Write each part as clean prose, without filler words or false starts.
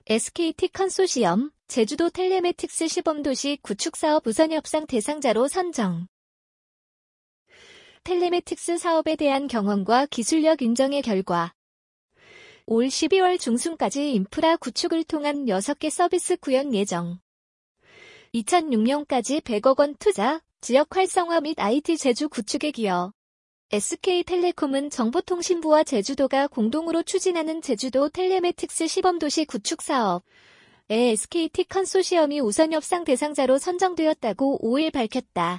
SKT 컨소시엄, 제주도 텔레매틱스 시범도시 구축사업 우선협상 대상자로 선정. 텔레매틱스 사업에 대한 경험과 기술력 인정의 결과 올 12월 중순까지 인프라 구축을 통한 6개 서비스 구현 예정. 2006년까지 100억 원 투자, 지역 활성화 및 IT 제주 구축에 기여. SK텔레콤은 정보통신부와 제주도가 공동으로 추진하는 제주도 텔레매틱스 시범도시 구축 사업에 SKT 컨소시엄이 우선협상 대상자로 선정되었다고 5일 밝혔다.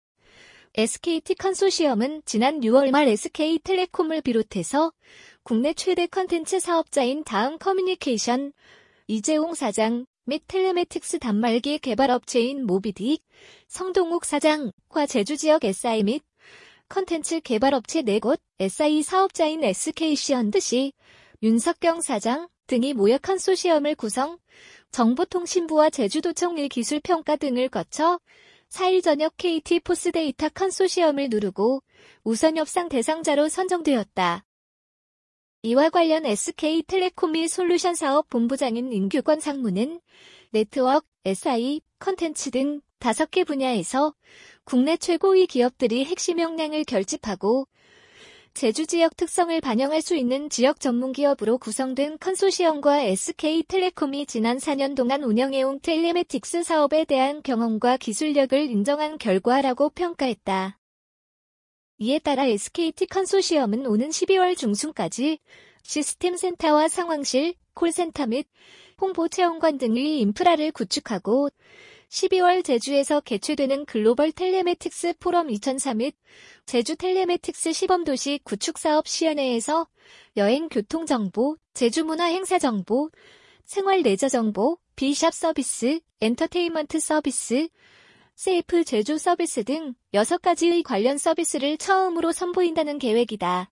SKT 컨소시엄은 지난 6월 말 SK텔레콤을 비롯해서 국내 최대 컨텐츠 사업자인 다음 커뮤니케이션, 이재용 사장 및 텔레매틱스 단말기 개발업체인 모비딕, 성동욱 사장과 제주지역 SI 및 컨텐츠 개발업체 4곳, SI 사업자인 SK시언드시, 윤석경 사장 등이 모여 컨소시엄을 구성, 정보통신부와 제주도청 일기술평가 등을 거쳐 4일 저녁 KT 포스데이터 컨소시엄을 누르고 우선협상 대상자로 선정되었다. 이와 관련 SK텔레콤 및 솔루션 사업 본부장인 임규권 상무는 네트워크, SI, 컨텐츠 등 5개 분야에서 국내 최고의 기업들이 핵심 역량을 결집하고 제주 지역 특성을 반영할 수 있는 지역 전문 기업으로 구성된 컨소시엄과 SK텔레콤이 지난 4년 동안 운영해온 텔레매틱스 사업에 대한 경험과 기술력을 인정한 결과라고 평가했다. 이에 따라 SKT 컨소시엄은 오는 12월 중순까지 시스템 센터와 상황실, 콜센터 및 홍보 체험관 등의 인프라를 구축하고 12월 제주에서 개최되는 글로벌 텔레매틱스 포럼 2004 및 제주 텔레매틱스 시범도시 구축사업 시연회에서 여행 교통 정보, 제주 문화 행사 정보, 생활 레저 정보, 비샵 서비스, 엔터테인먼트 서비스, 세이프 제주 서비스 등 6가지의 관련 서비스를 처음으로 선보인다는 계획이다.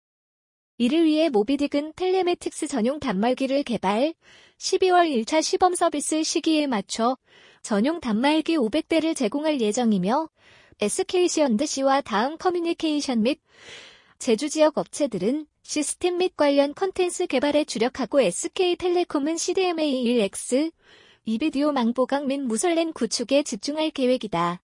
이를 위해 모비딕은 텔레매틱스 전용 단말기를 개발, 12월 1차 시범 서비스 시기에 맞춰 전용 단말기 500대를 제공할 예정이며 SK시언드시와 다음 커뮤니케이션 및 제주 지역 업체들은 시스템 및 관련 콘텐츠 개발에 주력하고 SK텔레콤은 CDMA1X, 이비디오 망보강 및 무설렌 구축에 집중할 계획이다.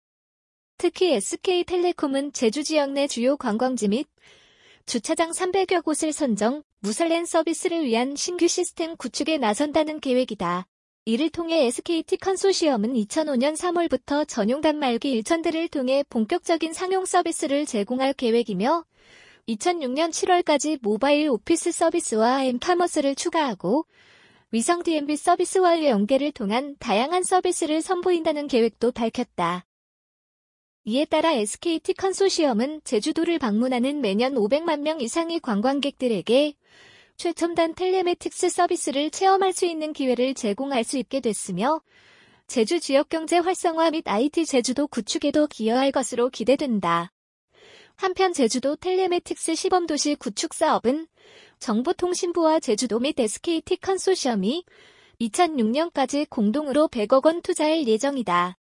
특히 SK텔레콤은 제주 지역 내 주요 관광지 및 주차장 300여 곳을 선정, 무설렌 서비스를 위한 신규 시스템 구축에 나선다는 계획이다. 이를 통해 SKT 컨소시엄은 2005년 3월부터 전용 단말기 1000대를 통해 본격적인 상용 서비스를 제공할 계획이며 2006년 7월까지 모바일 오피스 서비스와 엠카머스를 추가하고 위성 DMB 서비스와의 연계를 통한 다양한 서비스를 선보인다는 계획도 밝혔다. 이에 따라 SKT 컨소시엄은 제주도를 방문하는 매년 500만 명 이상의 관광객들에게 최첨단 텔레매틱스 서비스를 체험할 수 있는 기회를 제공할 수 있게 됐으며 제주 지역경제 활성화 및 IT 제주도 구축에도 기여할 것으로 기대된다. 한편 제주도 텔레매틱스 시범도시 구축 사업은 정보통신부와 제주도 및 SKT 컨소시엄이 2006년까지 공동으로 100억 원 투자할 예정이다.